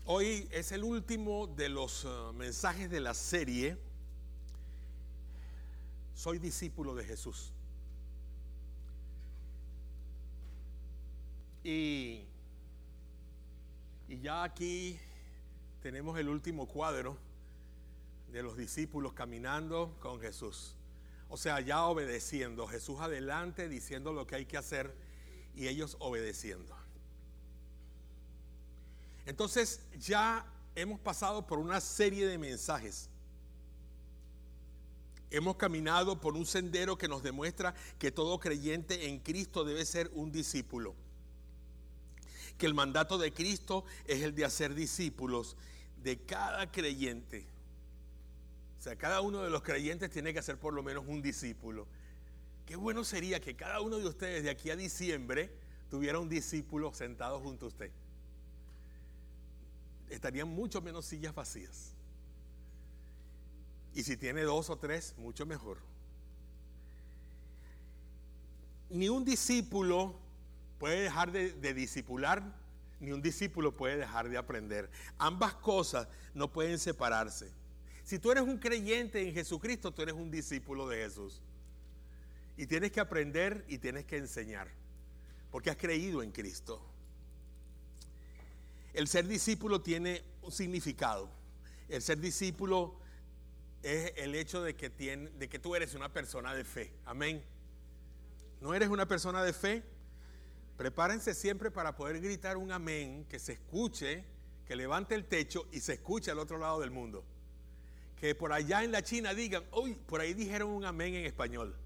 Hoy es el último de los mensajes de la serie Soy discípulo de Jesús. Y ya aquí tenemos el último cuadro de los discípulos caminando con Jesús. O sea, ya obedeciendo. Jesús adelante diciendo lo que hay que hacer y ellos obedeciendo. Entonces ya hemos pasado por una serie de mensajes. Hemos caminado por un sendero que nos demuestra que todo creyente en Cristo debe ser un discípulo. Que el mandato de Cristo es el de hacer discípulos de cada creyente. O sea, cada uno de los creyentes tiene que hacer por lo menos un discípulo. Qué bueno sería que cada uno de ustedes de aquí a diciembre tuviera un discípulo sentado junto a usted. Estarían mucho menos sillas vacías. Y si tiene 2 o 3, mucho mejor. Ni un discípulo puede dejar de discipular, ni un discípulo puede dejar de aprender. Ambas cosas no pueden separarse. Si tú eres un creyente en Jesucristo, tú eres un discípulo de Jesús. Y tienes que aprender y tienes que enseñar, porque has creído en Cristo. El ser discípulo tiene un significado. El ser discípulo es el hecho de que tú eres una persona de fe. Amén. ¿No eres una persona de fe? Prepárense siempre para poder gritar un amén, que se escuche, que levante el techo y se escuche al otro lado del mundo. Que por allá en la China digan, uy, por ahí dijeron un amén en español.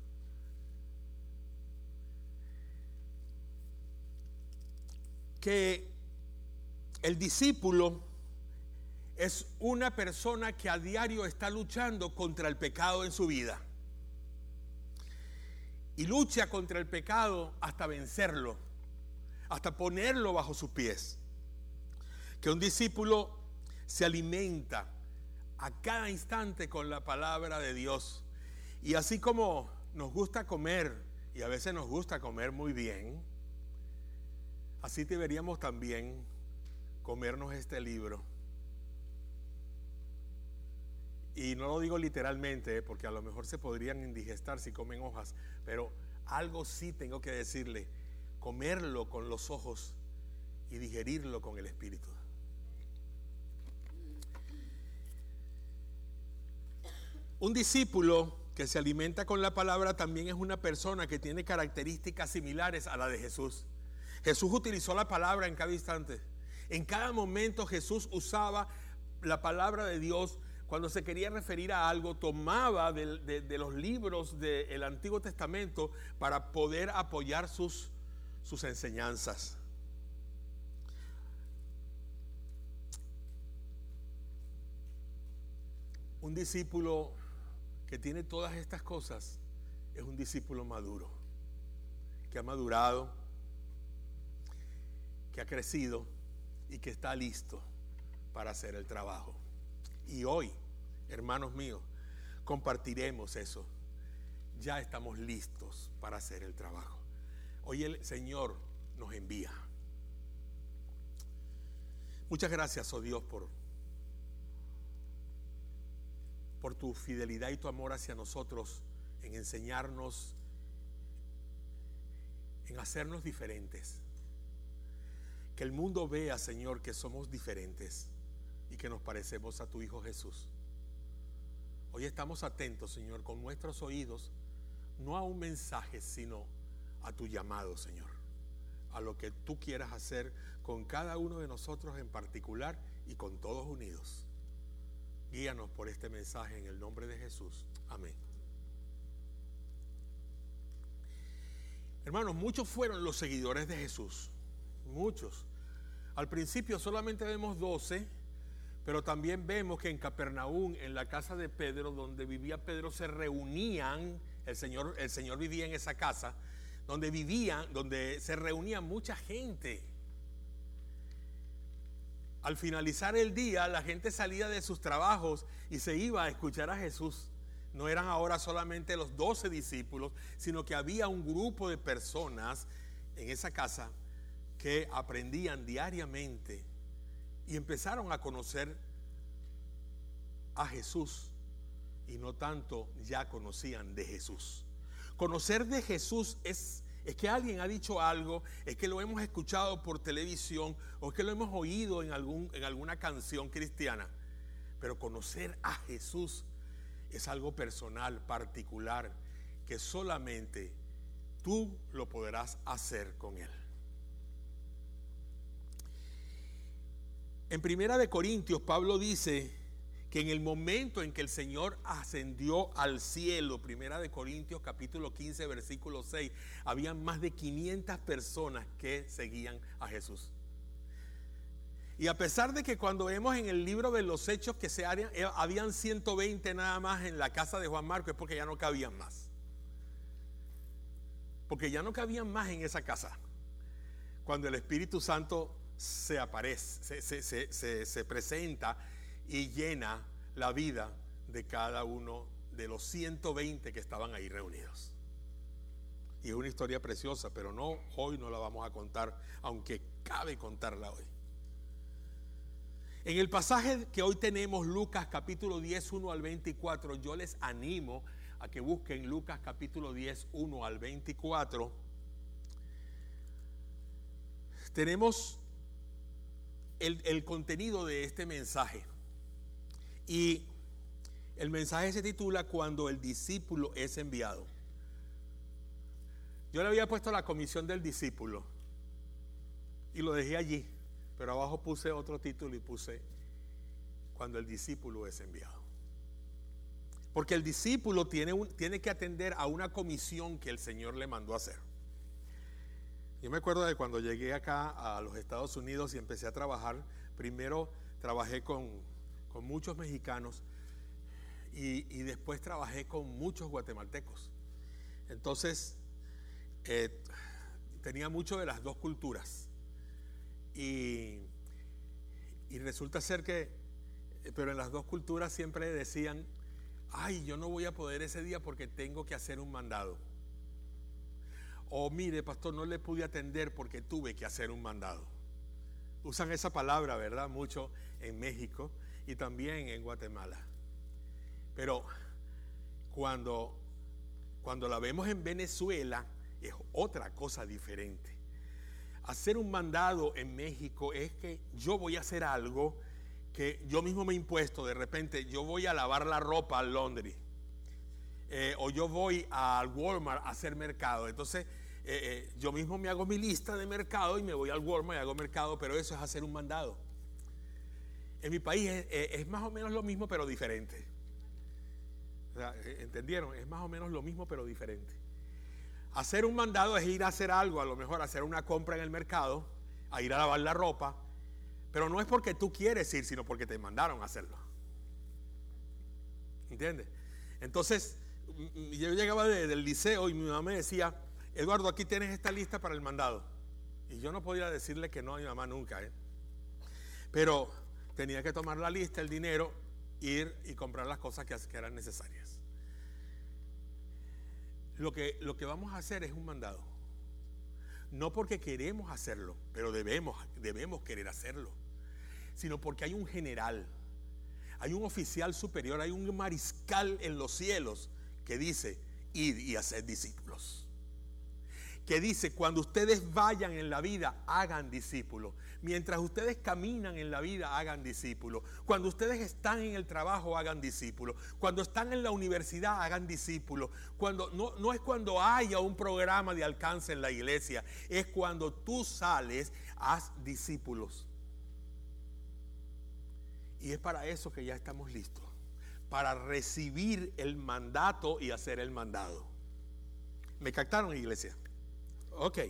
Que el discípulo es una persona que a diario está luchando contra el pecado en su vida. Y lucha contra el pecado hasta vencerlo, hasta ponerlo bajo sus pies. Que un discípulo se alimenta a cada instante con la palabra de Dios. Y así como nos gusta comer, y a veces nos gusta comer muy bien, así deberíamos también comernos este libro. Y no lo digo literalmente, porque a lo mejor se podrían indigestar si comen hojas, pero algo sí tengo que decirle: comerlo con los ojos y digerirlo con el espíritu. Un discípulo que se alimenta con la palabra también es una persona que tiene características similares a la de Jesús. Jesús utilizó la palabra en cada instante. En cada momento Jesús usaba la palabra de Dios. Cuando se quería referir a algo, tomaba de los libros del Antiguo Testamento para poder apoyar sus enseñanzas. Un discípulo que tiene todas estas cosas es un discípulo maduro, que ha madurado, que ha crecido y que está listo para hacer el trabajo. Y hoy, hermanos míos, compartiremos eso. Ya estamos listos para hacer el trabajo. Hoy el Señor nos envía. Muchas gracias, oh Dios, por tu fidelidad y tu amor hacia nosotros, en enseñarnos, en hacernos diferentes. Que el mundo vea, Señor, que somos diferentes y que nos parecemos a tu Hijo Jesús. Hoy estamos atentos, Señor, con nuestros oídos, no a un mensaje, sino a tu llamado, Señor, a lo que tú quieras hacer con cada uno de nosotros en particular y con todos unidos. Guíanos por este mensaje en el nombre de Jesús. Amén. Hermanos, muchos fueron los seguidores de Jesús. Muchos. Al principio solamente vemos 12, pero también vemos que en Capernaum, en la casa de Pedro, donde vivía Pedro, se reunían. El Señor vivía en esa casa, donde se reunía mucha gente. Al finalizar el día, la gente salía de sus trabajos y se iba a escuchar a Jesús. No eran ahora solamente los 12 discípulos, sino que había un grupo de personas en esa casa que aprendían diariamente y empezaron a conocer a Jesús, y no tanto ya conocían de Jesús. Conocer de Jesús es que alguien ha dicho algo, es que lo hemos escuchado por televisión, o es que lo hemos oído en alguna canción cristiana. Pero conocer a Jesús es algo personal, particular, que solamente tú lo podrás hacer con Él. En Primera de Corintios, Pablo dice que en el momento en que el Señor ascendió al cielo, Primera de Corintios capítulo 15 versículo 6, habían más de 500 personas que seguían a Jesús. Y a pesar de que cuando vemos en el libro de los Hechos que habían 120 nada más en la casa de Juan Marcos, es porque ya no cabían más. Porque ya no cabían más en esa casa. Cuando el Espíritu Santo se aparece, se presenta y llena la vida de cada uno de los 120 que estaban ahí reunidos. Y es una historia preciosa, pero hoy no la vamos a contar, aunque cabe contarla hoy. En el pasaje que hoy tenemos, Lucas capítulo 10, 1 al 24, yo les animo a que busquen Lucas capítulo 10, 1 al 24. Tenemos el contenido de este mensaje. Y el mensaje se titula Cuando el discípulo es enviado. Yo le había puesto la comisión del discípulo y lo dejé allí, pero abajo puse otro título y puse Cuando el discípulo es enviado. Porque el discípulo tiene que atender a una comisión que el Señor le mandó a hacer. Yo me acuerdo de cuando llegué acá a los Estados Unidos y empecé a trabajar. Primero trabajé con muchos mexicanos y después trabajé con muchos guatemaltecos. Entonces tenía mucho de las dos culturas y resulta ser que, pero en las dos culturas siempre decían: ay, yo no voy a poder ese día porque tengo que hacer un mandado. O mire, pastor, no le pude atender porque tuve que hacer un mandado. Usan esa palabra, ¿verdad? Mucho en México y también en Guatemala. Pero cuando la vemos en Venezuela es otra cosa diferente. Hacer un mandado en México es que yo voy a hacer algo que yo mismo me he impuesto. De repente yo voy a lavar la ropa al laundry, o yo voy al Walmart a hacer mercado. Entonces yo mismo me hago mi lista de mercado y me voy al Walmart y hago mercado, pero eso es hacer un mandado. En mi país es más o menos lo mismo pero diferente. O sea, ¿entendieron? Es más o menos lo mismo pero diferente. Hacer un mandado es ir a hacer algo, a lo mejor hacer una compra en el mercado, a ir a lavar la ropa, pero no es porque tú quieres ir, sino porque te mandaron a hacerlo. ¿Entiendes? Entonces yo llegaba del liceo y mi mamá me decía: Eduardo, aquí tienes esta lista para el mandado. Y yo no podía decirle que no a mi mamá nunca, pero tenía que tomar la lista, el dinero, ir y comprar las cosas que eran necesarias. Lo que vamos a hacer es un mandado. No porque queremos hacerlo, pero debemos querer hacerlo, sino porque hay un general, hay un oficial superior, hay un mariscal en los cielos que dice: id y haced discípulos. Que dice: cuando ustedes vayan en la vida, hagan discípulos. Mientras ustedes caminan en la vida, hagan discípulos. Cuando ustedes están en el trabajo, hagan discípulos. Cuando están en la universidad, hagan discípulos. No es cuando haya un programa de alcance en la iglesia, es cuando tú sales, haz discípulos. Y es para eso que ya estamos listos, para recibir el mandato y hacer el mandado. ¿Me captaron, iglesia? Ok.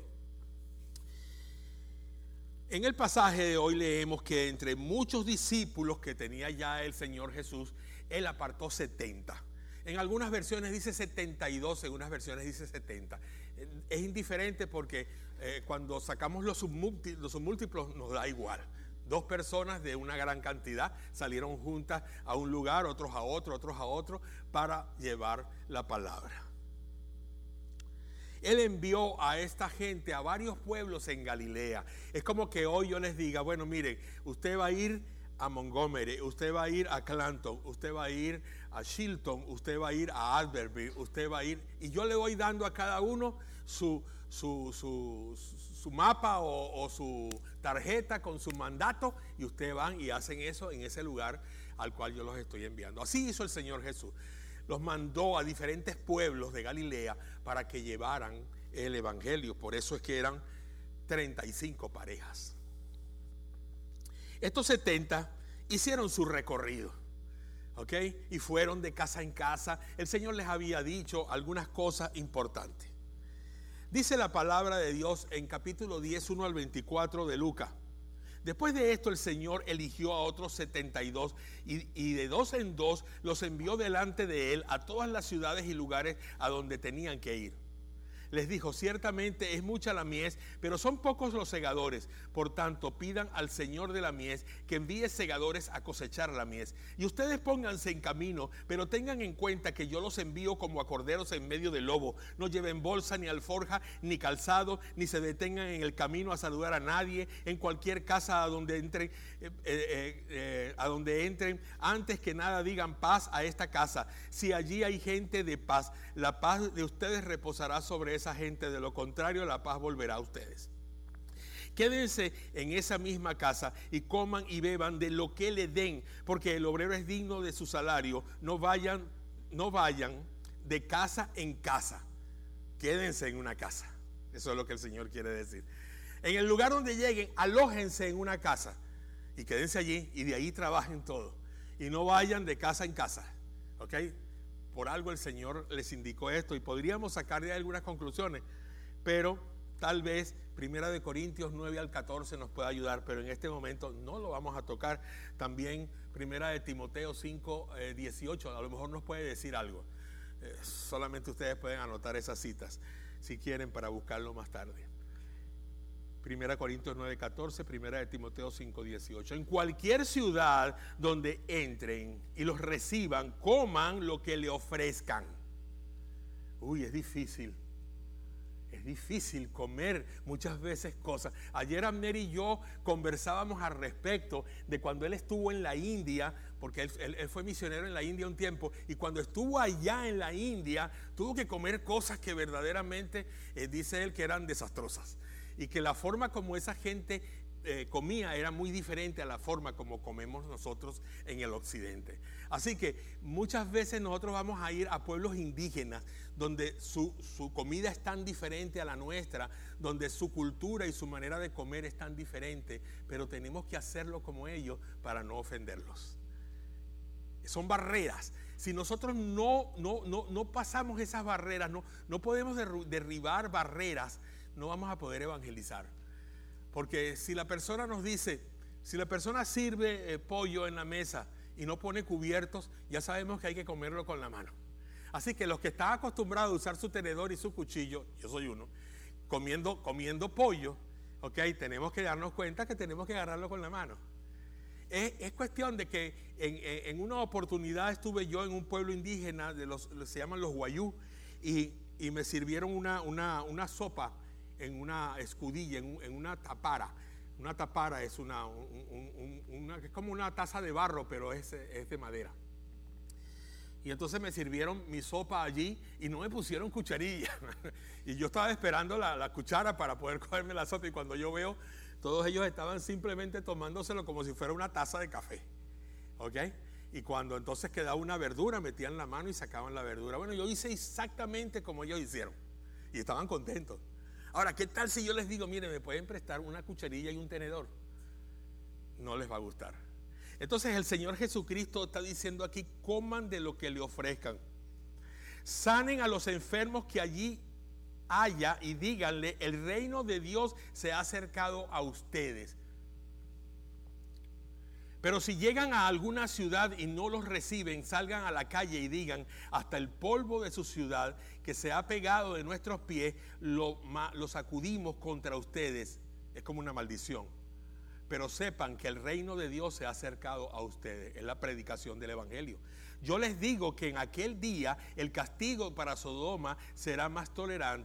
En el pasaje de hoy leemos que entre muchos discípulos que tenía ya el Señor Jesús, Él apartó 70. En algunas versiones dice 72, en unas versiones dice 70. Es indiferente porque cuando sacamos los submúltiplos nos da igual. Dos personas de una gran cantidad salieron juntas a un lugar, otros a otro, para llevar la palabra. Él envió a esta gente a varios pueblos en Galilea. Es como que hoy yo les diga, bueno, miren, usted va a ir a Montgomery, usted va a ir a Clanton, usted va a ir a Chilton, usted va a ir a Albertville, usted va a ir, y yo le voy dando a cada uno su mapa o su tarjeta con su mandato, y ustedes van y hacen eso en ese lugar al cual yo los estoy enviando. Así hizo el Señor Jesús. Los mandó a diferentes pueblos de Galilea para que llevaran el evangelio. Por eso es que eran 35 parejas. Estos 70 hicieron su recorrido, ¿ok? Y fueron de casa en casa. El Señor les había dicho algunas cosas importantes. Dice la palabra de Dios en capítulo 10, 1 al 24 de Lucas. Después de esto el Señor eligió a otros 72 y de dos en dos los envió delante de él a todas las ciudades y lugares a donde tenían que ir. Les dijo, ciertamente es mucha la mies, pero son pocos los segadores. Por tanto, pidan al Señor de la mies que envíe segadores a cosechar la mies. Y ustedes pónganse en camino, pero tengan en cuenta que yo los envío como a corderos en medio del lobo. No lleven bolsa, ni alforja, ni calzado, ni se detengan en el camino a saludar a nadie. En cualquier casa a donde entren, antes que nada digan paz a esta casa. Si allí hay gente de paz, la paz de ustedes reposará sobre esa gente, de lo contrario la paz volverá a ustedes. Quédense en esa misma casa y coman y beban de lo que le den, porque el obrero es digno de su salario. No vayan de casa en casa. Quédense en una casa. Eso es lo que el Señor quiere decir. En el lugar donde lleguen, alójense en una casa y quédense allí y de ahí trabajen todo. Y no vayan de casa en casa, ¿ok? Por algo el Señor les indicó esto y podríamos sacar de ahí algunas conclusiones, pero tal vez 1 Corintios 9 al 14 nos pueda ayudar, pero en este momento no lo vamos a tocar. También 1 Timoteo 5, 18, a lo mejor nos puede decir algo. Solamente ustedes pueden anotar esas citas si quieren para buscarlo más tarde. 1 Corintios 9, 14, 1 Timoteo 5, 18. En cualquier ciudad donde entren y los reciban, coman lo que le ofrezcan. Uy, es difícil. Es difícil comer muchas veces cosas. Ayer Abner y yo conversábamos al respecto de cuando él estuvo en la India, porque él fue misionero en la India un tiempo, y cuando estuvo allá en la India tuvo que comer cosas que verdaderamente dice él que eran desastrosas, y que la forma como esa gente comía era muy diferente a la forma como comemos nosotros en el occidente. Así que muchas veces nosotros vamos a ir a pueblos indígenas donde su comida es tan diferente a la nuestra, donde su cultura y su manera de comer es tan diferente, pero tenemos que hacerlo como ellos para no ofenderlos. Son barreras. Si nosotros no pasamos esas barreras, no podemos derribar barreras, no vamos a poder evangelizar. Porque si la persona nos dice, si la persona sirve pollo en la mesa y no pone cubiertos, ya sabemos que hay que comerlo con la mano. Así que los que están acostumbrados a usar su tenedor y su cuchillo, yo soy uno, comiendo pollo, ok, tenemos que darnos cuenta que tenemos que agarrarlo con la mano. Es cuestión de que en una oportunidad estuve yo en un pueblo indígena, se llaman los Guayú, y me sirvieron una sopa en una escudilla, en una tapara. Una tapara es es como una taza de barro, pero es de madera. Y entonces me sirvieron mi sopa allí y no me pusieron cucharilla. Y yo estaba esperando la cuchara para poder cogerme la sopa, y cuando yo veo, todos ellos estaban simplemente tomándoselo como si fuera una taza de café, ¿ok? Y cuando entonces quedaba una verdura, metían la mano y sacaban la verdura. Bueno, yo hice exactamente como ellos hicieron y estaban contentos. Ahora, ¿qué tal si yo les digo, miren, me pueden prestar una cucharilla y un tenedor? No les va a gustar. Entonces el Señor Jesucristo está diciendo aquí, coman de lo que le ofrezcan. Sanen a los enfermos que allí haya y díganle, el reino de Dios se ha acercado a ustedes. Pero si llegan a alguna ciudad y no los reciben, salgan a la calle y digan, hasta el polvo de su ciudad que se ha pegado de nuestros pies, lo sacudimos contra ustedes. Es como una maldición. Pero sepan que el reino de Dios se ha acercado a ustedes. Es la predicación del evangelio. Yo les digo que en aquel día el castigo para Sodoma será más tolerante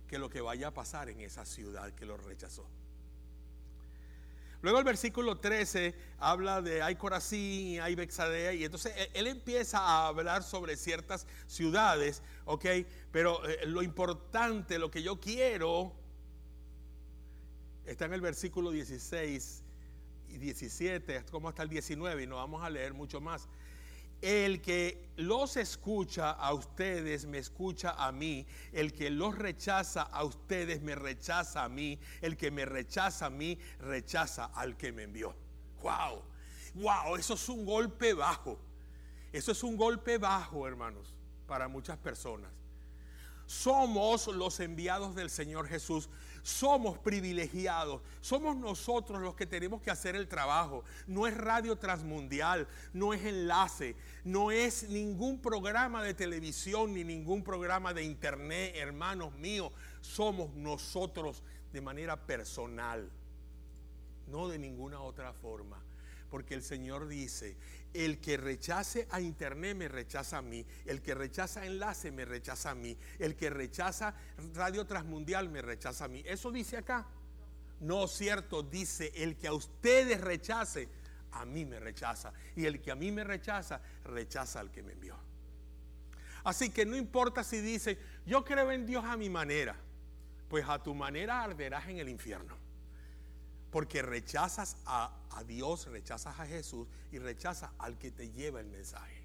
que lo que vaya a pasar en esa ciudad que lo rechazó. Luego el versículo 13 habla de hay Corazín y hay Betsaida, y entonces él empieza a hablar sobre ciertas ciudades, ¿ok? Pero lo importante, lo que yo quiero, está en el versículo 16 y 17, como hasta el 19, y no vamos a leer mucho más. El que los escucha a ustedes me escucha a mí. El que los rechaza a ustedes me rechaza a mí. El que me rechaza a mí rechaza al que me envió. Wow, wow, eso es un golpe bajo. Eso es un golpe bajo, hermanos, para muchas personas. Somos los enviados del Señor Jesús. Somos privilegiados. Somos nosotros los que tenemos que hacer el trabajo. No es Radio Transmundial, no es Enlace, no es ningún programa de televisión ni ningún programa de internet, hermanos míos. Somos nosotros de manera personal, no de ninguna otra forma. Porque el Señor dice, el que rechace a internet me rechaza a mí, el que rechaza Enlace me rechaza a mí, el que rechaza Radio Transmundial me rechaza a mí. ¿Eso dice acá? No, cierto, dice, el que a ustedes rechace, a mí me rechaza, y el que a mí me rechaza, rechaza al que me envió. Así que no importa si dice, yo creo en Dios a mi manera, pues a tu manera arderás en el infierno. Porque rechazas a Dios, rechazas a Jesús y rechazas al que te lleva el mensaje.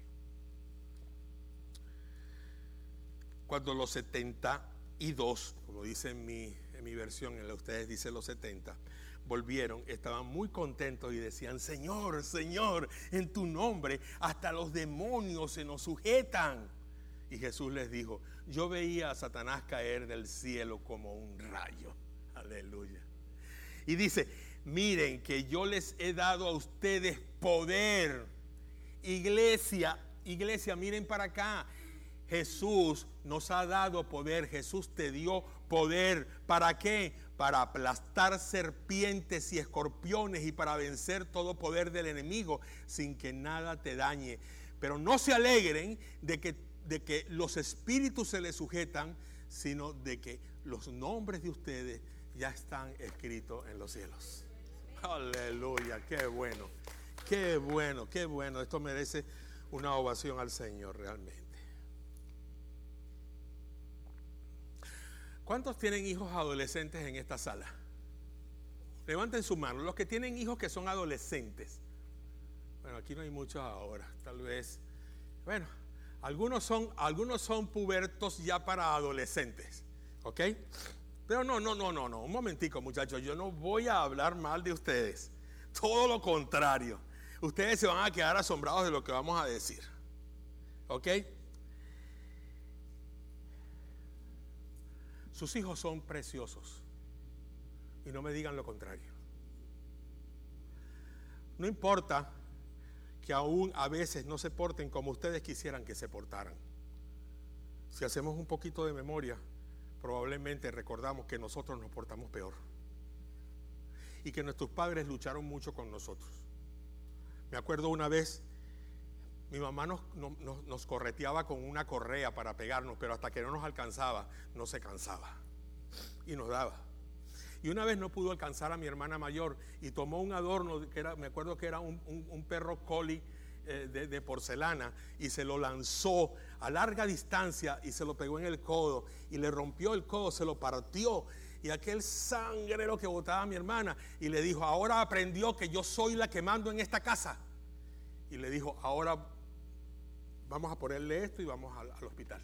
Cuando los 72, como dice en mi versión, en la de ustedes dice los 70, volvieron, estaban muy contentos y decían, Señor, Señor, en tu nombre hasta los demonios se nos sujetan. Y Jesús les dijo, yo veía a Satanás caer del cielo como un rayo. Aleluya. Y dice, miren que yo les he dado a ustedes poder. Iglesia, miren para acá. Jesús nos ha dado poder. Jesús te dio poder. ¿Para qué? Para aplastar serpientes y escorpiones y para vencer todo poder del enemigo sin que nada te dañe. Pero no se alegren de que los espíritus se les sujetan, sino de que los nombres de ustedes ya están escritos en los cielos. Aleluya, qué bueno, qué bueno, qué bueno. Esto merece una ovación al Señor realmente. ¿Cuántos tienen hijos adolescentes en esta sala? Levanten su mano, los que tienen hijos que son adolescentes. Bueno, aquí no hay muchos ahora, tal vez. Bueno, algunos son pubertos ya para adolescentes, ¿ok? Pero no, un momentico, muchachos, yo no voy a hablar mal de ustedes, todo lo contrario, ustedes se van a quedar asombrados de lo que vamos a decir, ¿ok? Sus hijos son preciosos y no me digan lo contrario. No importa que aún a veces no se porten como ustedes quisieran que se portaran. Si hacemos un poquito de memoria, probablemente recordamos que nosotros nos portamos peor y que nuestros padres lucharon mucho con nosotros. Me acuerdo una vez, mi mamá nos correteaba con una correa para pegarnos, pero hasta que no nos alcanzaba, no se cansaba y nos daba. Y una vez no pudo alcanzar a mi hermana mayor y tomó un adorno, me acuerdo que era un perro collie de porcelana, y se lo lanzó a larga distancia y se lo pegó en el codo y le rompió el codo, se lo partió, y aquel sangrero que botaba a mi hermana, y le dijo, ahora aprendió que yo soy la que mando en esta casa, y le dijo, ahora vamos a ponerle esto y vamos al hospital.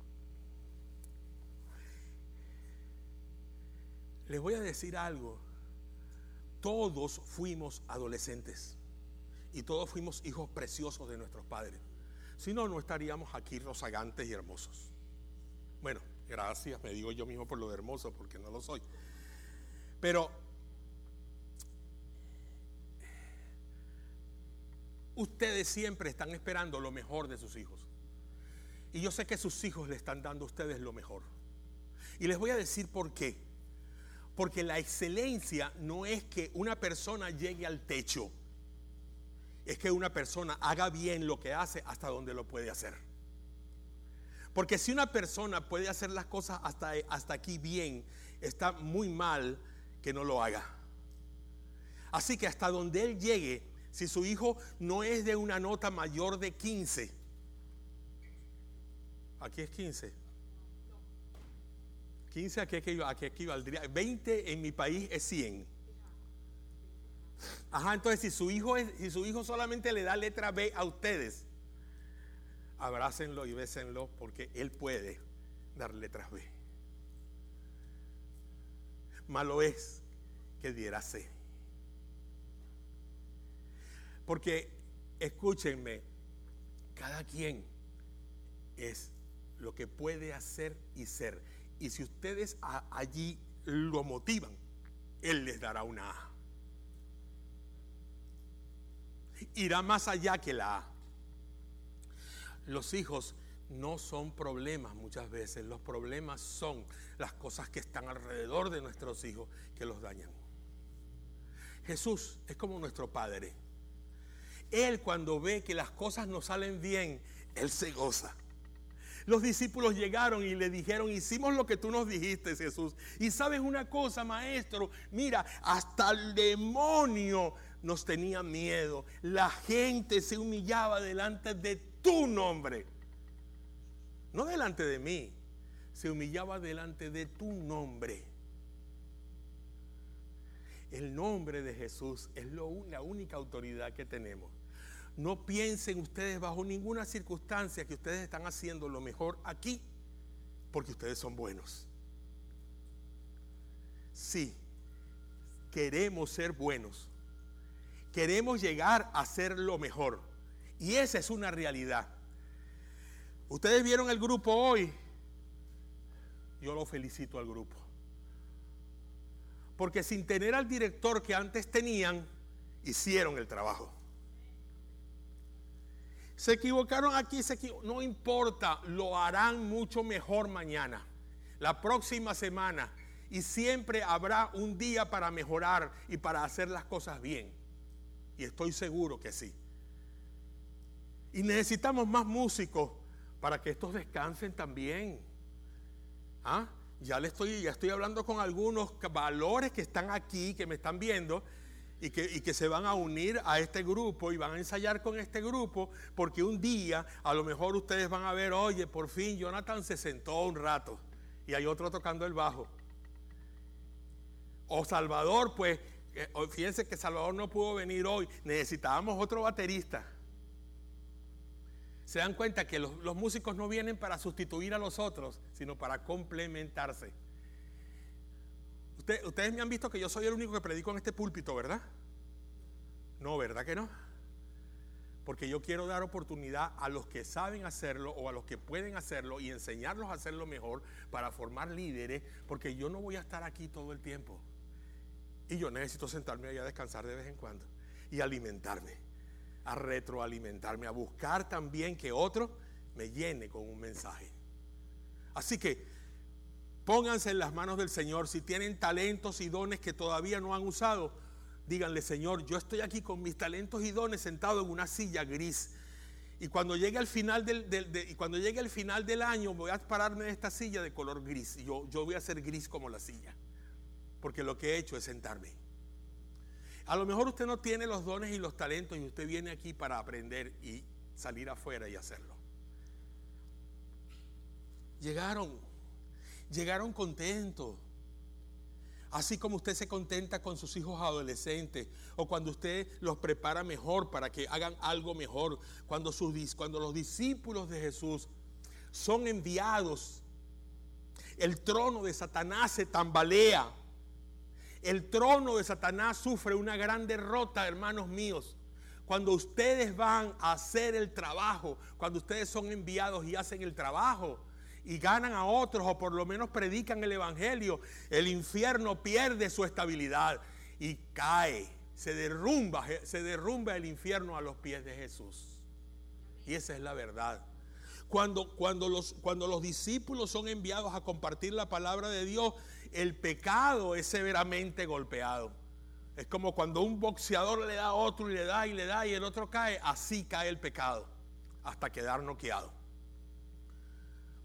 Les voy a decir algo, todos fuimos adolescentes y todos fuimos hijos preciosos de nuestros padres. Si no, no estaríamos aquí rozagantes y hermosos. Bueno, gracias, me digo yo mismo por lo de hermoso, porque no lo soy. Pero ustedes siempre están esperando lo mejor de sus hijos. Y yo sé que sus hijos le están dando a ustedes lo mejor. Y les voy a decir por qué. Porque la excelencia no es que una persona llegue al techo, es que una persona haga bien lo que hace hasta donde lo puede hacer. Porque si una persona puede hacer las cosas hasta aquí bien, está muy mal que no lo haga. Así que hasta donde él llegue, si su hijo no es de una nota mayor de 15, aquí es 15. 15 aquí equivaldría, 20 en mi país es 100. Ajá, entonces si su hijo solamente le da letra B a ustedes, abrácenlo y bésenlo, porque él puede dar letras B. Malo es que diera C. Porque, escúchenme, cada quien es lo que puede hacer y ser. Y si ustedes allí lo motivan, él les dará una A. Irá más allá que la A. Los hijos no son problemas muchas veces. Los problemas son las cosas que están alrededor de nuestros hijos que los dañan. Jesús es como nuestro Padre. Él, cuando ve que las cosas no salen bien, Él se goza. Los discípulos llegaron y le dijeron: hicimos lo que tú nos dijiste, Jesús. Y sabes una cosa, maestro, mira, hasta el demonio nos tenía miedo. La gente se humillaba delante de tu nombre. No delante de mí, se humillaba delante de tu nombre. El nombre de Jesús es la única autoridad que tenemos. No piensen ustedes bajo ninguna circunstancia que ustedes están haciendo lo mejor aquí porque ustedes son buenos. Sí, queremos ser buenos. Queremos llegar a ser lo mejor. Y esa es una realidad. Ustedes vieron el grupo hoy. Yo lo felicito al grupo. Porque sin tener al director que antes tenían, hicieron el trabajo. Se equivocaron aquí, no importa, lo harán mucho mejor mañana, la próxima semana. Y siempre habrá un día para mejorar y para hacer las cosas bien. Y estoy seguro que sí. Y necesitamos más músicos para que estos descansen también. ¿Ah? Ya estoy hablando con algunos valores que están aquí, que me están viendo y que se van a unir a este grupo y van a ensayar con este grupo, porque un día a lo mejor ustedes van a ver: oye, por fin Jonathan se sentó un rato y hay otro tocando el bajo. O Salvador, pues, fíjense que Salvador no pudo venir hoy, necesitábamos otro baterista. Se dan cuenta que los músicos no vienen para sustituir a los otros, sino para complementarse. Ustedes me han visto que yo soy el único que predico en este púlpito, ¿verdad? No, ¿verdad que no? Porque yo quiero dar oportunidad a los que saben hacerlo o a los que pueden hacerlo y enseñarlos a hacerlo mejor para formar líderes, porque yo no voy a estar aquí todo el tiempo. Y yo necesito sentarme ahí a descansar de vez en cuando y alimentarme, a retroalimentarme, a buscar también que otro me llene con un mensaje. Así que pónganse en las manos del Señor. Si tienen talentos y dones que todavía no han usado, díganle: Señor, yo estoy aquí con mis talentos y dones sentado en una silla gris. Y cuando llegue al final del año voy a pararme de esta silla de color gris. Y yo voy a ser gris como la silla, porque lo que he hecho es sentarme. A lo mejor usted no tiene los dones y los talentos y usted viene aquí para aprender y salir afuera y hacerlo. Llegaron contentos. Así como usted se contenta con sus hijos adolescentes, o cuando usted los prepara mejor para que hagan algo mejor, cuando los discípulos de Jesús son enviados, el trono de Satanás se tambalea. El trono de Satanás sufre una gran derrota, hermanos míos. Cuando ustedes van a hacer el trabajo, cuando ustedes son enviados y hacen el trabajo y ganan a otros, o por lo menos predican el evangelio, el infierno pierde su estabilidad y cae, se derrumba el infierno a los pies de Jesús. Y esa es la verdad. Cuando los discípulos son enviados a compartir la palabra de Dios, el pecado es severamente golpeado. Es como cuando un boxeador le da a otro y le da y el otro cae. Así cae el pecado hasta quedar noqueado.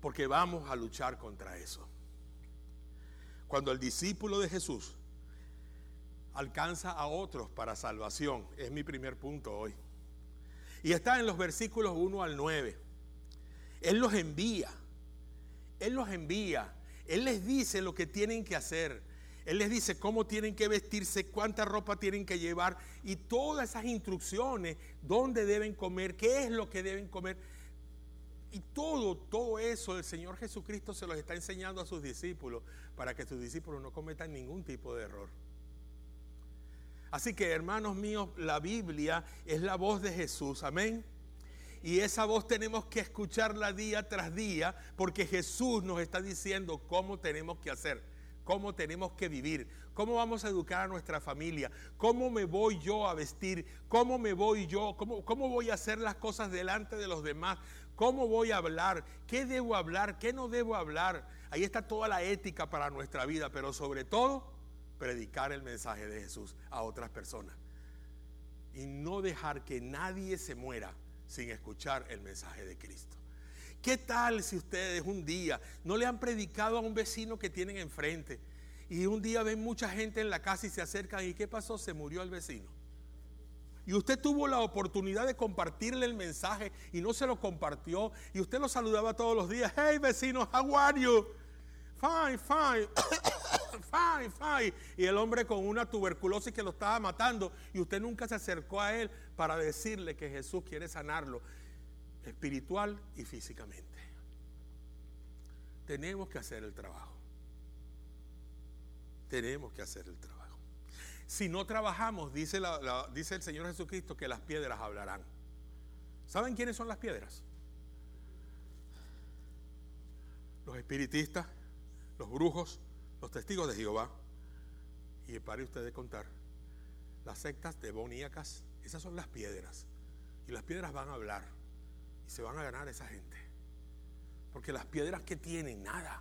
porque vamos a luchar contra eso. Cuando el discípulo de Jesús alcanza a otros para salvación, es mi primer punto hoy. Y está en los versículos 1 al 9. Él los envía. Él los envía. Él les dice lo que tienen que hacer. Él les dice cómo tienen que vestirse, cuánta ropa tienen que llevar y todas esas instrucciones, dónde deben comer, qué es lo que deben comer. Y todo eso el Señor Jesucristo se los está enseñando a sus discípulos para que sus discípulos no cometan ningún tipo de error. Así que, hermanos míos, la Biblia es la voz de Jesús, amén. Y esa voz tenemos que escucharla día tras día, porque Jesús nos está diciendo cómo tenemos que hacer, cómo tenemos que vivir, cómo vamos a educar a nuestra familia, cómo me voy yo a vestir, cómo me voy yo, cómo voy a hacer las cosas delante de los demás, cómo voy a hablar, qué debo hablar, qué no debo hablar. Ahí está toda la ética para nuestra vida, pero sobre todo, predicar el mensaje de Jesús a otras personas. Y no dejar que nadie se muera sin escuchar el mensaje de Cristo. ¿Qué tal si ustedes un día no le han predicado a un vecino que tienen enfrente y un día ven mucha gente en la casa y se acercan y qué pasó? Se murió el vecino. Y usted tuvo la oportunidad de compartirle el mensaje y no se lo compartió y usted lo saludaba todos los días. Hey vecino, how are you? Fine, fine. Fine, fine. Y el hombre con una tuberculosis que lo estaba matando y usted nunca se acercó a él para decirle que Jesús quiere sanarlo espiritual y físicamente. Tenemos que hacer el trabajo. Tenemos que hacer el trabajo. Si no trabajamos, dice el Señor Jesucristo, que las piedras hablarán. ¿Saben quiénes son las piedras? Los espiritistas, los brujos, los testigos de Jehová. Y pare usted de contar. Las sectas demoníacas, esas son las piedras. Y las piedras van a hablar. Y se van a ganar esa gente. Porque las piedras que tienen, nada.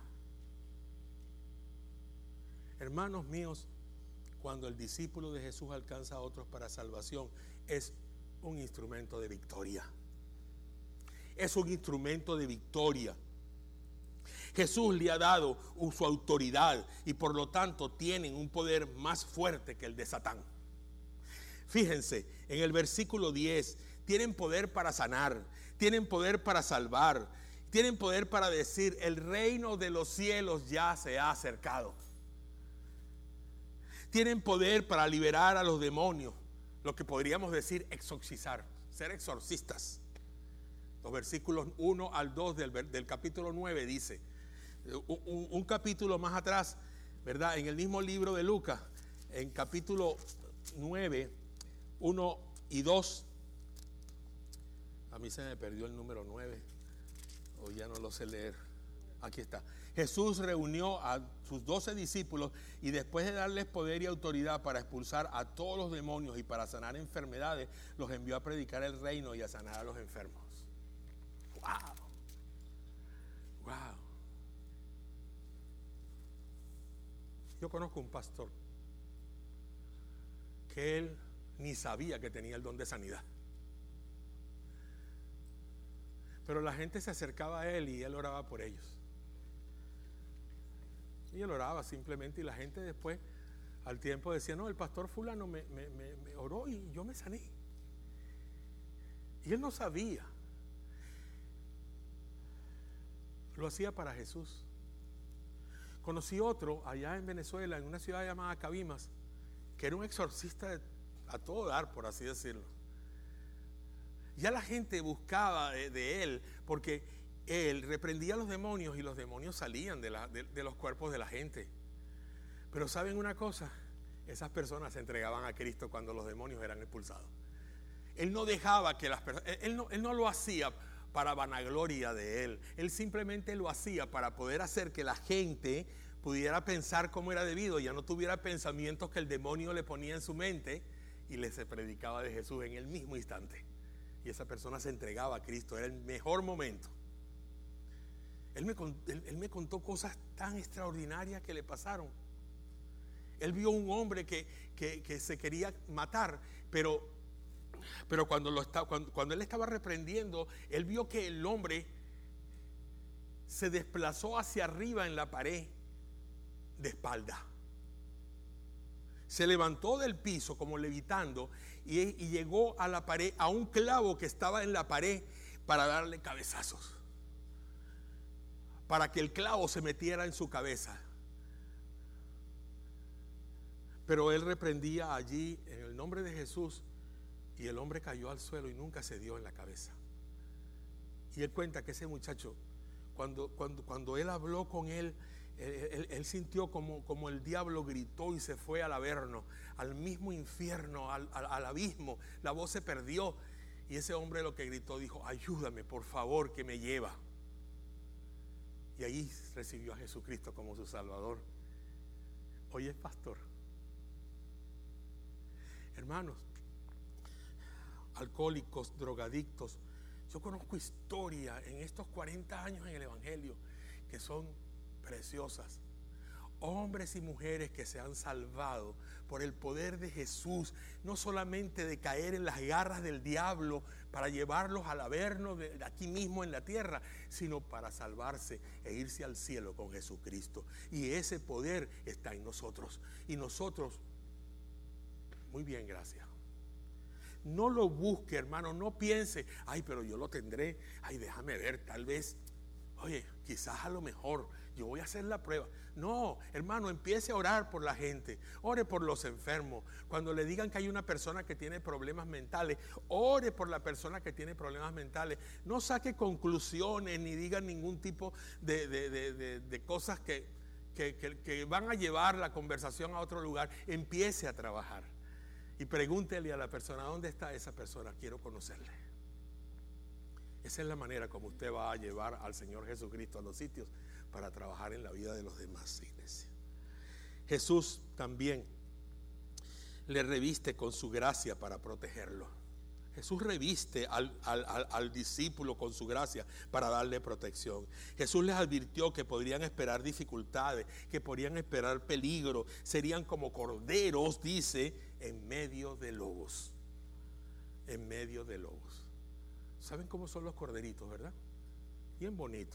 Hermanos míos, cuando el discípulo de Jesús alcanza a otros para salvación, es un instrumento de victoria. Es un instrumento de victoria. Jesús le ha dado su autoridad y por lo tanto tienen un poder más fuerte que el de Satán. Fíjense, en el versículo 10, tienen poder para sanar, tienen poder para salvar, tienen poder para decir, el reino de los cielos ya se ha acercado. Tienen poder para liberar a los demonios, lo que podríamos decir exorcizar, ser exorcistas. Los versículos 1 al 2 del capítulo 9 dice, un capítulo más atrás, ¿verdad? En el mismo libro de Lucas, en capítulo 9, 1 y 2. A mí se me perdió el número 9, o ya no lo sé leer. Aquí está. Jesús reunió a sus 12 discípulos y después de darles poder y autoridad para expulsar a todos los demonios y para sanar enfermedades, los envió a predicar el reino y a sanar a los enfermos. ¡Wow! ¡Wow! Yo conozco un pastor que él ni sabía que tenía el don de sanidad. Pero la gente se acercaba a él y él oraba por ellos. Y él oraba simplemente y la gente después, al tiempo, decía, no, el pastor fulano me oró y yo me sané. Y él no sabía. Lo hacía para Jesús. Conocí otro allá en Venezuela, en una ciudad llamada Cabimas, que era un exorcista a todo dar, por así decirlo. Ya la gente buscaba de él, porque él reprendía a los demonios y los demonios salían de los cuerpos de la gente. Pero ¿saben una cosa? Esas personas se entregaban a Cristo cuando los demonios eran expulsados. Él no dejaba que las personas, él no lo hacía para vanagloria de él. Él simplemente lo hacía para poder hacer que la gente pudiera pensar como era debido, ya no tuviera pensamientos que el demonio le ponía en su mente y les predicaba de Jesús en el mismo instante. Y esa persona se entregaba a Cristo, era el mejor momento. Él me contó cosas tan extraordinarias que le pasaron. Él vio un hombre que se quería matar, pero cuando él estaba reprendiendo, él vio que el hombre se desplazó hacia arriba en la pared de espalda. Se levantó del piso como levitando y llegó a la pared, a un clavo que estaba en la pared, para darle cabezazos, para que el clavo se metiera en su cabeza. Pero él reprendía allí en el nombre de Jesús, y el hombre cayó al suelo y nunca se dio en la cabeza. Y él cuenta que ese muchacho, cuando él habló con él, él sintió como el diablo gritó y se fue al averno, al mismo infierno, al abismo. La voz se perdió y ese hombre lo que gritó, dijo: ayúdame, por favor, que me lleva. Y ahí recibió a Jesucristo como su Salvador. Hoy es pastor. Hermanos, alcohólicos, drogadictos, yo conozco historias en estos 40 años en el Evangelio que son preciosas. Hombres y mujeres que se han salvado por el poder de Jesús, no solamente de caer en las garras del diablo para llevarlos al averno de aquí mismo en la tierra, sino para salvarse e irse al cielo con Jesucristo. Y ese poder está en nosotros. Y nosotros, muy bien, gracias. No lo busque, hermano, no piense: ay, pero yo lo tendré, ay, déjame ver, tal vez, oye, quizás a lo mejor yo voy a hacer la prueba. No, hermano, empiece a orar por la gente, ore por los enfermos. Cuando le digan que hay una persona que tiene problemas mentales, ore por la persona que tiene problemas mentales. No saque conclusiones ni diga ningún tipo de cosas que van a llevar la conversación a otro lugar. Empiece a trabajar y pregúntele a la persona: ¿dónde está esa persona? Quiero conocerle. Esa es la manera como usted va a llevar al Señor Jesucristo a los sitios para trabajar en la vida de los demás, iglesia. Jesús también le reviste con su gracia para protegerlo. Jesús reviste al discípulo con su gracia para darle protección. Jesús les advirtió que podrían esperar dificultades, que podrían esperar peligro. Serían como corderos, dice, en medio de lobos. En medio de lobos. ¿Saben cómo son los corderitos, verdad? Bien bonitos.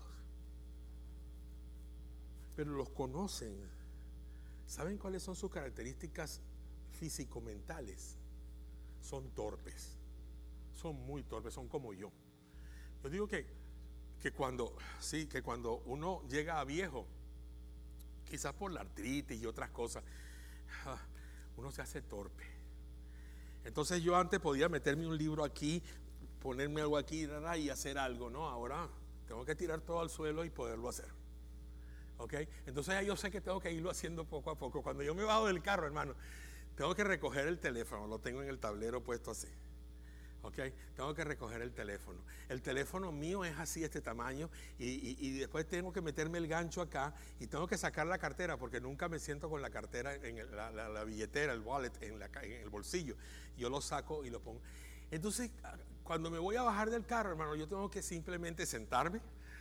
Pero los conocen. ¿Saben cuáles son sus características físico-mentales? Son torpes. Son muy torpes, son como yo. Yo digo que cuando uno llega a viejo, quizás por la artritis y otras cosas, uno se hace torpe. Entonces yo antes podía meterme un libro aquí, ponerme algo aquí y hacer algo, ¿no? Ahora tengo que tirar todo al suelo y poderlo hacer. ¿Ok? Entonces ya yo sé que tengo que irlo haciendo poco a poco. Cuando yo me bajo del carro, hermano, tengo que recoger el teléfono, lo tengo en el tablero puesto así. ¿Ok? Tengo que recoger el teléfono. El teléfono mío es así, este tamaño, y después tengo que meterme el gancho acá y tengo que sacar la cartera, porque nunca me siento con la cartera en la billetera, el wallet en el bolsillo. Yo lo saco y lo pongo. Entonces, cuando me voy a bajar del carro, hermano, yo tengo que simplemente sentarme,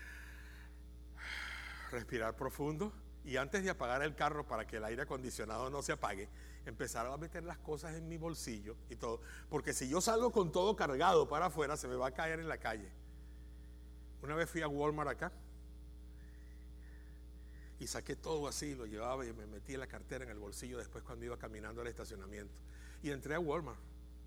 respirar profundo, y antes de apagar el carro para que el aire acondicionado no se apague, empezar a meter las cosas en mi bolsillo y todo, porque si yo salgo con todo cargado para afuera, se me va a caer en la calle. Una vez fui a Walmart acá y saqué todo así, lo llevaba y me metí en la cartera en el bolsillo después cuando iba caminando al estacionamiento, y entré a Walmart.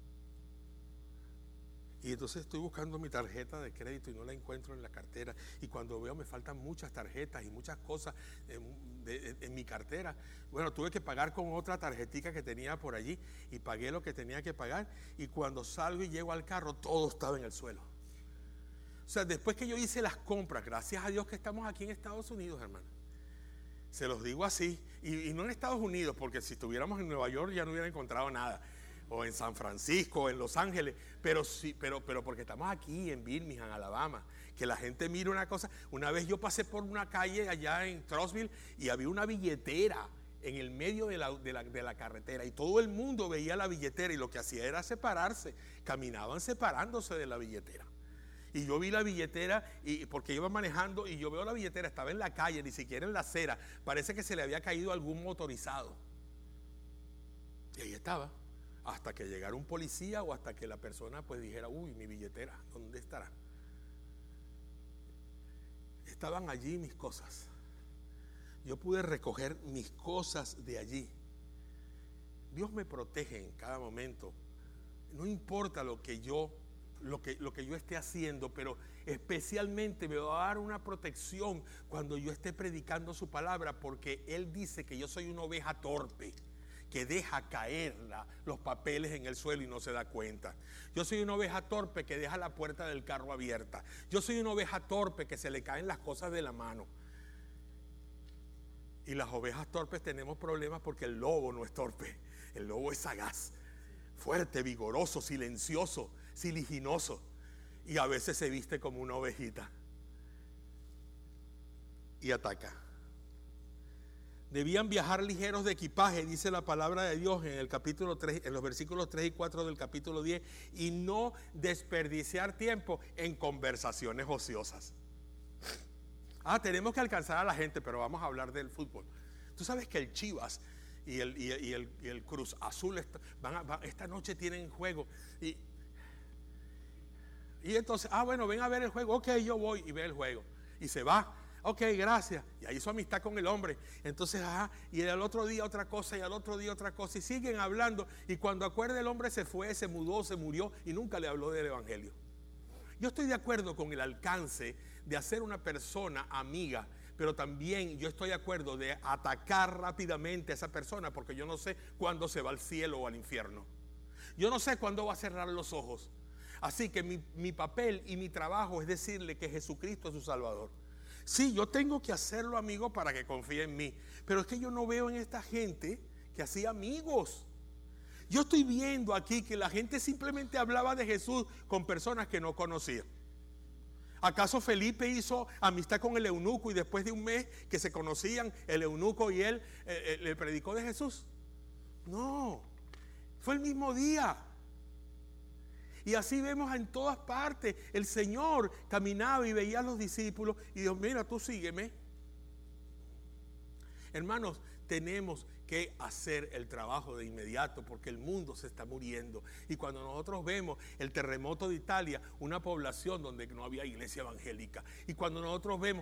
Y entonces estoy buscando mi tarjeta de crédito y no la encuentro en la cartera. Y cuando veo, me faltan muchas tarjetas y muchas cosas en mi cartera. Bueno, tuve que pagar con otra tarjetica que tenía por allí y pagué lo que tenía que pagar. Y cuando salgo y llego al carro, todo estaba en el suelo. O sea, después que yo hice las compras, gracias a Dios que estamos aquí en Estados Unidos, hermano. Se los digo así. Y no en Estados Unidos, porque si estuviéramos en Nueva York ya no hubiera encontrado nada. O en San Francisco, o en Los Ángeles, pero sí, pero porque estamos aquí en Birmingham, Alabama, que la gente mira una cosa. Una vez yo pasé por una calle allá en Trousville y había una billetera en el medio de la carretera, y todo el mundo veía la billetera, y lo que hacía era separarse, caminaban separándose de la billetera. Y yo vi la billetera, porque iba manejando, y yo veo la billetera, estaba en la calle, ni siquiera en la acera, parece que se le había caído algún motorizado. Y ahí estaba. Hasta que llegara un policía o hasta que la persona pues dijera: uy, mi billetera, ¿dónde estará? estaban allí mis cosas. Yo pude recoger mis cosas de allí. Dios me protege en cada momento. No importa lo que yo esté haciendo, pero especialmente me va a dar una protección cuando yo esté predicando su palabra, porque Él dice que yo soy una oveja torpe, que deja caer los papeles en el suelo y no se da cuenta. Yo soy una oveja torpe que deja la puerta del carro abierta. Yo soy una oveja torpe que se le caen las cosas de la mano. Y las ovejas torpes tenemos problemas porque el lobo no es torpe. El lobo es sagaz, fuerte, vigoroso, silencioso, siliginoso, y a veces se viste como una ovejita y ataca. Debían viajar ligeros de equipaje, dice la palabra de Dios en el capítulo 3, en los versículos 3 y 4 del capítulo 10, y no desperdiciar tiempo en conversaciones ociosas. Tenemos que alcanzar a la gente, pero vamos a hablar del fútbol. Tú sabes que el Chivas y el Cruz Azul esta noche tienen juego, y entonces, bueno, ven a ver el juego. Ok, yo voy y ve el juego, y se va. Ok, gracias. Y ahí hizo amistad con el hombre. Entonces, y al otro día otra cosa, y al otro día otra cosa, y siguen hablando, y cuando acuerda el hombre se fue, se mudó, se murió, y nunca le habló del evangelio. Yo estoy de acuerdo con el alcance de hacer una persona amiga, pero también yo estoy de acuerdo de atacar rápidamente a esa persona, porque yo no sé cuándo se va al cielo o al infierno. Yo no sé cuándo va a cerrar los ojos. Así que mi papel y mi trabajo es decirle que Jesucristo es su Salvador. Sí, yo tengo que hacerlo, amigo, para que confíe en mí, pero es que yo no veo en esta gente que hacía amigos. Yo estoy viendo aquí que la gente simplemente hablaba de Jesús con personas que no conocía. ¿Acaso Felipe hizo amistad con el eunuco y después de un mes que se conocían, el eunuco y él le predicó de Jesús? No, fue el mismo día. Y así vemos en todas partes. El Señor caminaba y veía a los discípulos y dijo: mira, tú sígueme. Hermanos, tenemos que hacer el trabajo de inmediato, porque el mundo se está muriendo. Y cuando nosotros vemos el terremoto de Italia, una población donde no había iglesia evangélica, y cuando nosotros vemos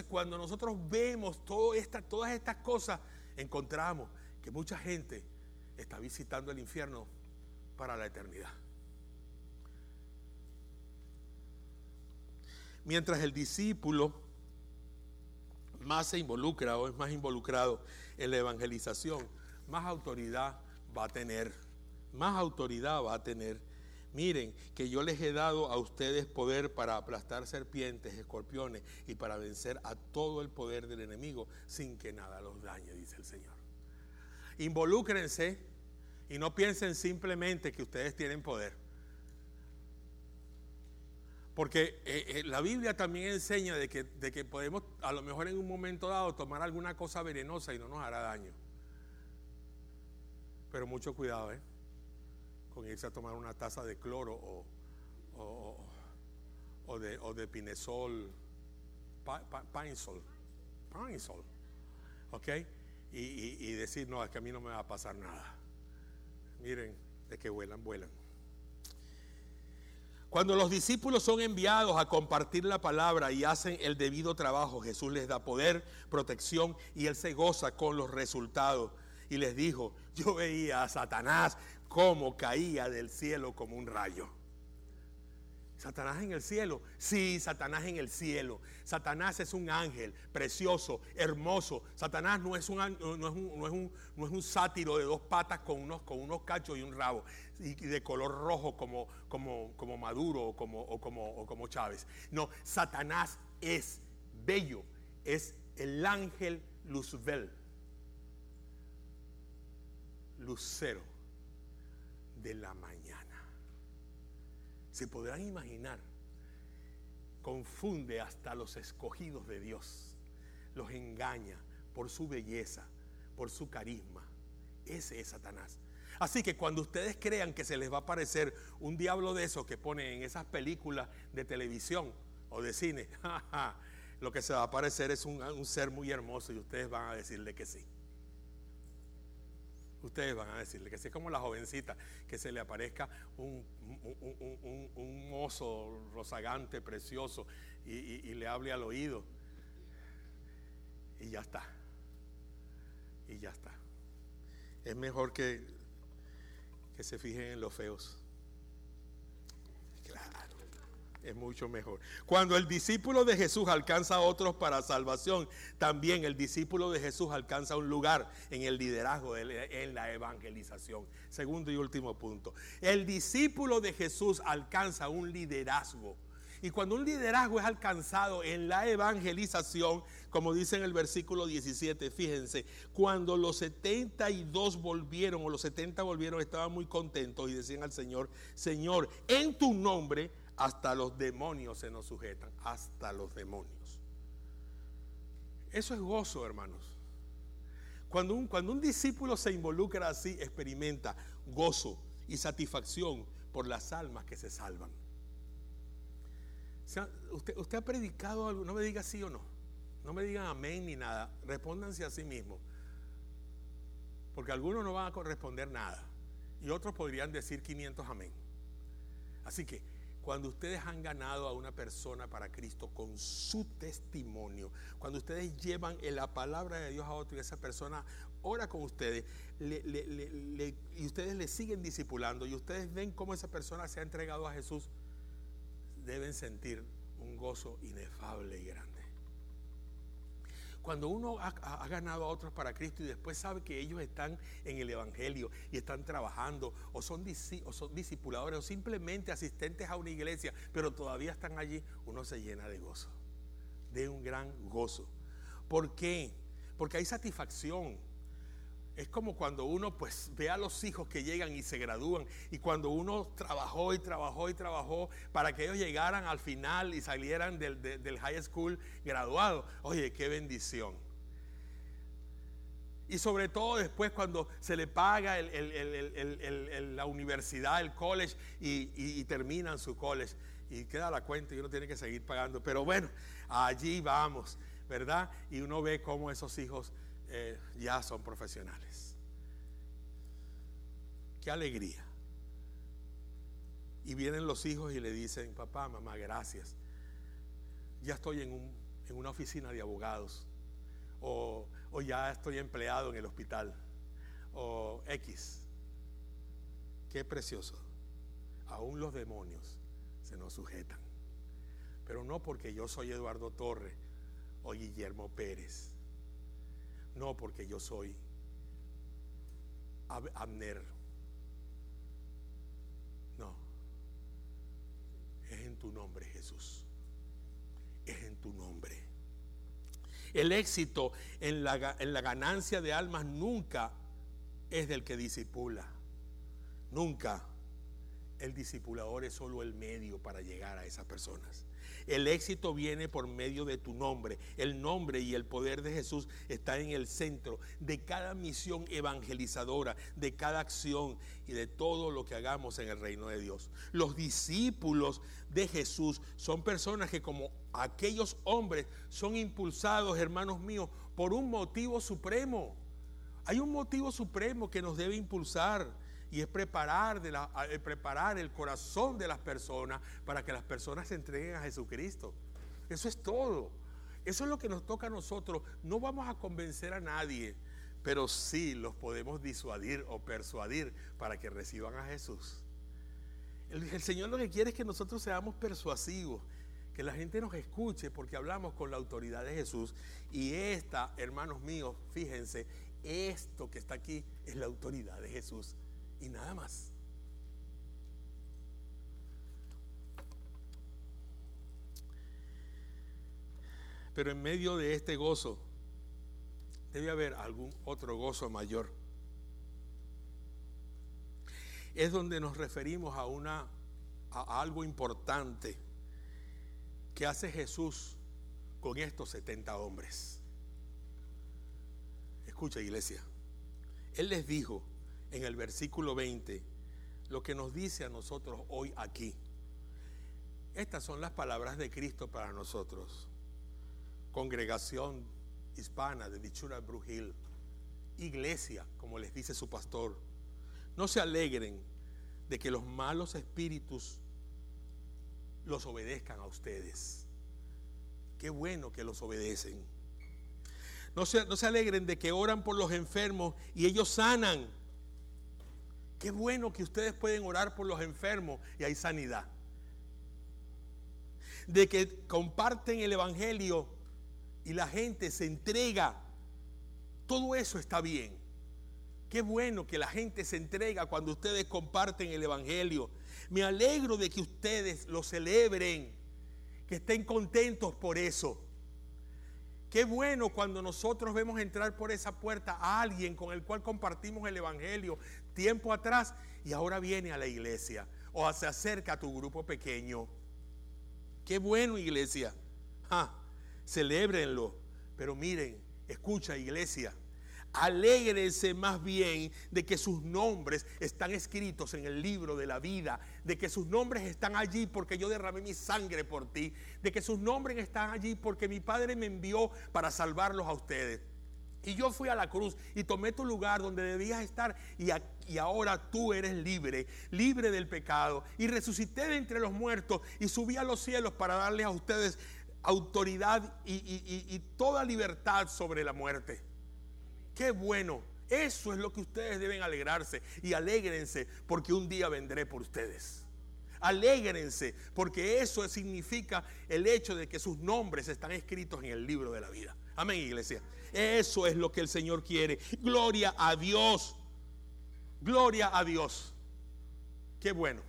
todas estas cosas, encontramos que mucha gente está visitando el infierno para la eternidad. Mientras el discípulo más se involucra o es más involucrado en la evangelización, más autoridad va a tener. Más autoridad va a tener. Miren, que yo les he dado a ustedes poder para aplastar serpientes, escorpiones, y para vencer a todo el poder del enemigo sin que nada los dañe, dice el Señor. Involúcrense y no piensen simplemente que ustedes tienen poder. Porque la Biblia también enseña de que podemos a lo mejor en un momento dado tomar alguna cosa venenosa y no nos hará daño. Pero mucho cuidado con irse a tomar una taza de cloro o de pinesol, pinesol, ¿ok? Y decir: no, es que a mí no me va a pasar nada. Miren, de que vuelan. Cuando los discípulos son enviados a compartir la palabra y hacen el debido trabajo, Jesús les da poder, protección, y Él se goza con los resultados. Y les dijo: yo veía a Satanás como caía del cielo como un rayo. ¿Satanás en el cielo? Sí, Satanás en el cielo. Satanás es un ángel precioso, hermoso. Satanás no es un sátiro de dos patas con unos cachos y un rabo, y de color rojo como Maduro o como Chávez. No, Satanás es bello, es el ángel Luzbel, lucero de la mañana. Se podrán imaginar, confunde hasta los escogidos de Dios, los engaña por su belleza, por su carisma. Ese es Satanás. Así que cuando ustedes crean que se les va a aparecer un diablo de esos que ponen en esas películas de televisión o de cine, lo que se va a aparecer es un ser muy hermoso, y ustedes van a decirle que sí. Ustedes van a decirle que sí. Es como la jovencita que se le aparezca un mozo rozagante, precioso, y le hable al oído. y ya está. Y ya está. Es mejor que se fijen en los feos. Claro, es mucho mejor. Cuando el discípulo de Jesús alcanza a otros para salvación, también el discípulo de Jesús alcanza un lugar en el liderazgo, en la evangelización. Segundo y último punto. El discípulo de Jesús alcanza un liderazgo. Y cuando un liderazgo es alcanzado en la evangelización, como dice en el versículo 17, fíjense, cuando los 72 volvieron, o los 70 volvieron, estaban muy contentos y decían al Señor: Señor, en tu nombre hasta los demonios se nos sujetan, hasta los demonios. Eso es gozo, hermanos. Cuando un discípulo se involucra así, experimenta gozo y satisfacción por las almas que se salvan. Usted ha predicado algo, no me diga sí o no, no me digan amén ni nada, respóndanse a sí mismos, porque algunos no van a corresponder nada y otros podrían decir 500 amén. Así que cuando ustedes han ganado a una persona para Cristo con su testimonio, cuando ustedes llevan la palabra de Dios a otro y esa persona ora con ustedes y ustedes le siguen discipulando y ustedes ven cómo esa persona se ha entregado a Jesús, deben sentir un gozo inefable y grande. Cuando uno ha ganado a otros para Cristo y después sabe que ellos están en el Evangelio y están trabajando o son discipuladores o simplemente asistentes a una iglesia, pero todavía están allí, uno se llena de gozo, de un gran gozo. ¿Por qué? Porque hay satisfacción. Es como cuando uno pues ve a los hijos que llegan y se gradúan, y cuando uno trabajó y trabajó y trabajó para que ellos llegaran al final y salieran del high school graduados. Oye, qué bendición. Y sobre todo después cuando se le paga la universidad, el college, y terminan su college y queda la cuenta y uno tiene que seguir pagando. Pero bueno, allí vamos, ¿verdad? Y uno ve cómo esos hijos ya son profesionales. Qué alegría. Y vienen los hijos y le dicen: papá, mamá, gracias, ya estoy en una oficina de abogados, o ya estoy empleado en el hospital, o X. Qué precioso. Aún los demonios se nos sujetan, pero no porque yo soy Eduardo Torres o Guillermo Pérez, no porque yo soy Abner, no, es en tu nombre, Jesús, es en tu nombre. El éxito en la ganancia de almas nunca es del que discipula, nunca. El discipulador es solo el medio para llegar a esas personas. El éxito viene por medio de tu nombre. El nombre y el poder de Jesús está en el centro de cada misión evangelizadora, de cada acción y de todo lo que hagamos en el reino de Dios. Los discípulos de Jesús son personas que, como aquellos hombres, son impulsados, hermanos míos, por un motivo supremo. Hay un motivo supremo que nos debe impulsar, y es preparar el corazón de las personas para que las personas se entreguen a Jesucristo. Eso es todo. Eso es lo que nos toca a nosotros. No vamos a convencer a nadie, pero sí los podemos disuadir o persuadir para que reciban a Jesús. El Señor lo que quiere es que nosotros seamos persuasivos, que la gente nos escuche, porque hablamos con la autoridad de Jesús. Y esta, hermanos míos, fíjense, esto que está aquí es la autoridad de Jesús y nada más. Pero en medio de este gozo debe haber algún otro gozo mayor. Es donde nos referimos a algo importante que hace Jesús con estos 70 hombres. Escucha, iglesia, Él les dijo en el versículo 20 lo que nos dice a nosotros hoy aquí. Estas son las palabras de Cristo para nosotros. Congregación hispana de Dichura Brujil, iglesia, como les dice su pastor, no se alegren de que los malos espíritus los obedezcan a ustedes. Qué bueno que los obedecen. No se alegren de que oran por los enfermos y ellos sanan. Qué bueno que ustedes pueden orar por los enfermos y hay sanidad. De que comparten el evangelio y la gente se entrega. Todo eso está bien. Qué bueno que la gente se entrega cuando ustedes comparten el evangelio. Me alegro de que ustedes lo celebren, que estén contentos por eso. Qué bueno cuando nosotros vemos entrar por esa puerta a alguien con el cual compartimos el evangelio tiempo atrás y ahora viene a la iglesia o se acerca a tu grupo pequeño. Qué bueno, iglesia. Celébrenlo. Pero miren, escucha, iglesia, alégrense más bien de que sus nombres están escritos en el libro de la vida, de que sus nombres están allí porque yo derramé mi sangre por ti, de que sus nombres están allí porque mi Padre me envió para salvarlos a ustedes. Y yo fui a la cruz y tomé tu lugar donde debías estar y ahora tú eres libre, libre del pecado. Y resucité de entre los muertos y subí a los cielos para darles a ustedes autoridad y toda libertad sobre la muerte. Qué bueno, eso es lo que ustedes deben alegrarse y alégrense porque un día vendré por ustedes. Alégrense porque eso significa el hecho de que sus nombres están escritos en el libro de la vida. Amén, iglesia. Eso es lo que el Señor quiere. Gloria a Dios. Gloria a Dios. Qué bueno.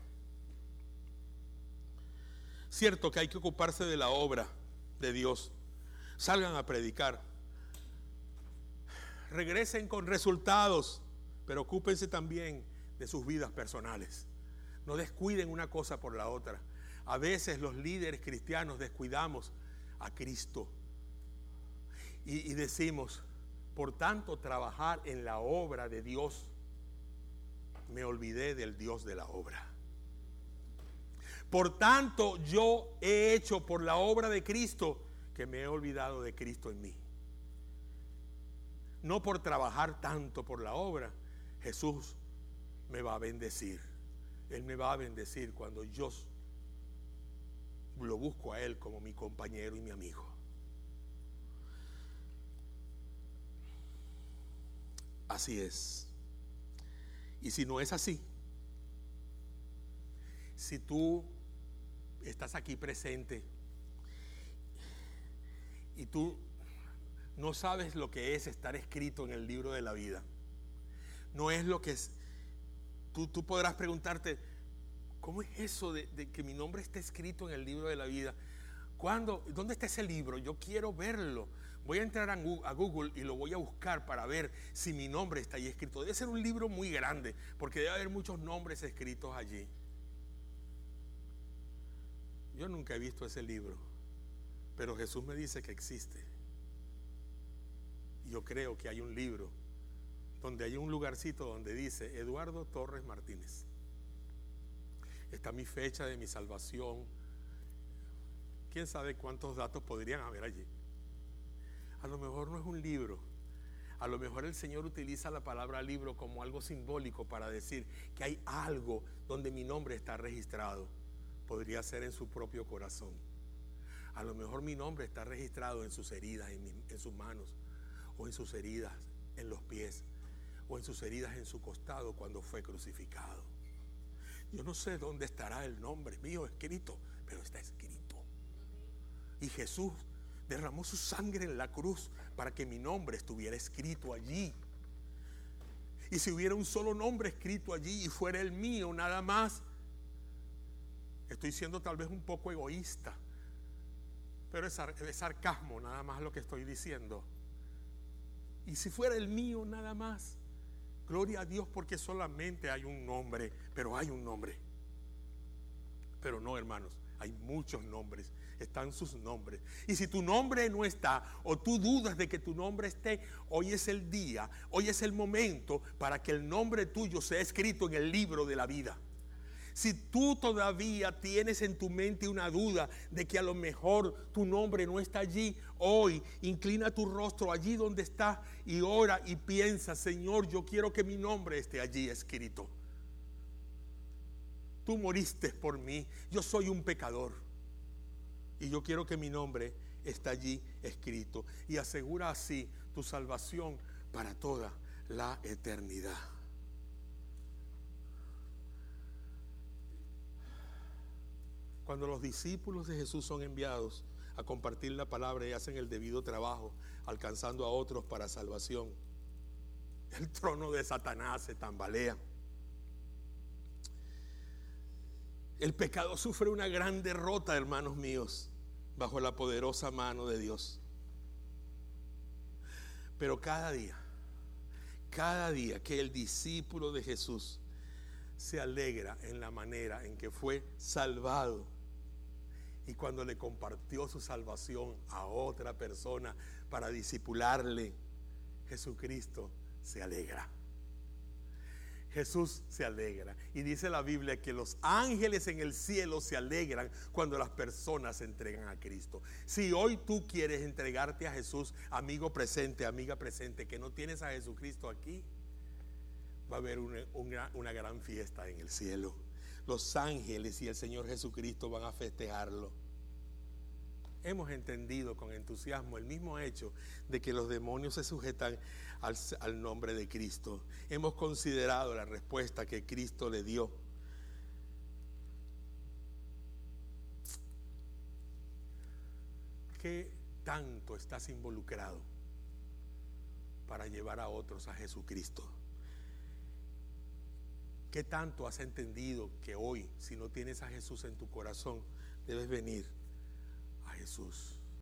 Cierto que hay que ocuparse de la obra de Dios. Salgan a predicar. Regresen con resultados, pero ocúpense también de sus vidas personales. No descuiden una cosa por la otra. A veces los líderes cristianos descuidamos a Cristo y decimos, por tanto trabajar en la obra de Dios, me olvidé del Dios de la obra. Por tanto yo he hecho por la obra de Cristo que me he olvidado de Cristo en mí. No por trabajar tanto por la obra, Jesús me va a bendecir. Él me va a bendecir cuando yo lo busco a Él como mi compañero y mi amigo. Así es. Y si no es así, si tú estás aquí presente y tú no sabes lo que es estar escrito en el libro de la vida, no es lo que es. Tú podrás preguntarte, ¿cómo es eso de que mi nombre esté escrito en el libro de la vida? ¿Cuándo? ¿Dónde está ese libro? Yo quiero verlo. Voy a entrar a Google y lo voy a buscar para ver si mi nombre está ahí escrito. Debe ser un libro muy grande, porque debe haber muchos nombres escritos allí. Yo nunca he visto ese libro, pero Jesús me dice que existe. Yo creo que hay un libro donde hay un lugarcito donde dice Eduardo Torres Martínez. Está mi fecha de mi salvación. Quién sabe cuántos datos podrían haber allí. A lo mejor no es un libro. A lo mejor el Señor utiliza la palabra libro como algo simbólico para decir que hay algo donde mi nombre está registrado. Podría ser en su propio corazón. A lo mejor mi nombre está registrado en sus heridas, en sus manos, o en sus heridas en los pies, o en sus heridas en su costado cuando fue crucificado. Yo no sé dónde estará el nombre mío escrito, pero está escrito. Y Jesús derramó su sangre en la cruz para que mi nombre estuviera escrito allí. Y si hubiera un solo nombre escrito allí y fuera el mío nada más, estoy siendo tal vez un poco egoísta, pero es sarcasmo nada más lo que estoy diciendo. Y si fuera el mío nada más, gloria a Dios, porque solamente hay un nombre, pero hay un nombre. Pero no, hermanos, hay muchos nombres, están sus nombres. Y si tu nombre no está, o tú dudas de que tu nombre esté, hoy es el día, hoy es el momento para que el nombre tuyo sea escrito en el libro de la vida. Si tú todavía tienes en tu mente una duda de que a lo mejor tu nombre no está allí, hoy inclina tu rostro allí donde está y ora y piensa, Señor, yo quiero que mi nombre esté allí escrito. Tú moriste por mí, yo soy un pecador y yo quiero que mi nombre esté allí escrito. Y asegura así tu salvación para toda la eternidad. Cuando los discípulos de Jesús son enviados a compartir la palabra y hacen el debido trabajo, alcanzando a otros para salvación, el trono de Satanás se tambalea. El pecado sufre una gran derrota, hermanos míos, bajo la poderosa mano de Dios. Pero cada día que el discípulo de Jesús se alegra en la manera en que fue salvado, y cuando le compartió su salvación a otra persona para discipularle, Jesucristo se alegra. Jesús se alegra. Y dice la Biblia que los ángeles en el cielo se alegran cuando las personas se entregan a Cristo. Si hoy tú quieres entregarte a Jesús, amigo presente, amiga presente, que no tienes a Jesucristo aquí, va a haber una gran fiesta en el cielo. Los ángeles y el Señor Jesucristo van a festejarlo. Hemos entendido con entusiasmo el mismo hecho de que los demonios se sujetan al nombre de Cristo. Hemos considerado la respuesta que Cristo le dio. ¿Qué tanto estás involucrado para llevar a otros a Jesucristo? ¿Qué tanto has entendido que hoy, si no tienes a Jesús en tu corazón, debes venir a Jesús?